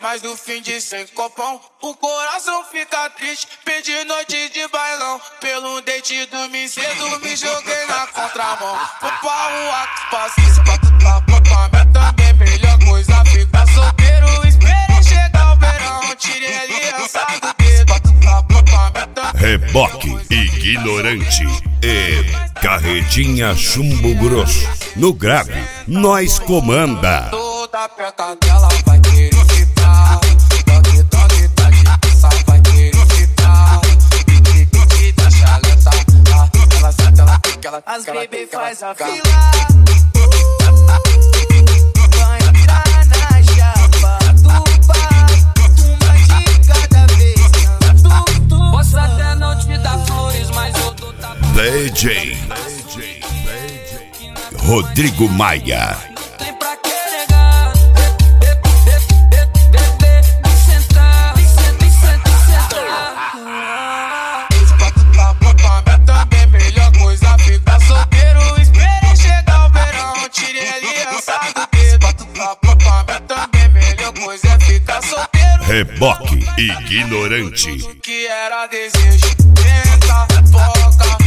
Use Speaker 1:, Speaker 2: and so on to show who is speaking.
Speaker 1: mas no fim de 100 copão o coração fica triste. Perdi noite de bailão, pelo date dormi cedo, me joguei na contramão. Vou pra rua que passeio, pra tu tá pra também. Melhor coisa ficar solteiro, esperei chegar o verão. Tirei aliança do dedo, pra tu tá pra também.
Speaker 2: Reboque ignorante e carretinha chumbo grosso. No grave, nós comanda.
Speaker 1: Toda perto dela vai querer ficar. Toque, toque, tá de pizza, vai querer ficar. Pique, da chaleta. Ela senta, ela pica, ela
Speaker 3: as bebê faz a fila. Vai entrar na chapa do bar. Uma de cada vez. Posso até não te dar flores, mas eu dou tapa.
Speaker 2: DJ Rodrigo Maia.
Speaker 3: Tem pra que negar. Sentar,
Speaker 1: também melhor coisa ficar solteiro, esperei chegar o verão. Tirei aliança do dedo, também melhor coisa ficar solteiro.
Speaker 2: Reboque ignorante.
Speaker 1: Que era desejo, tenta, foca.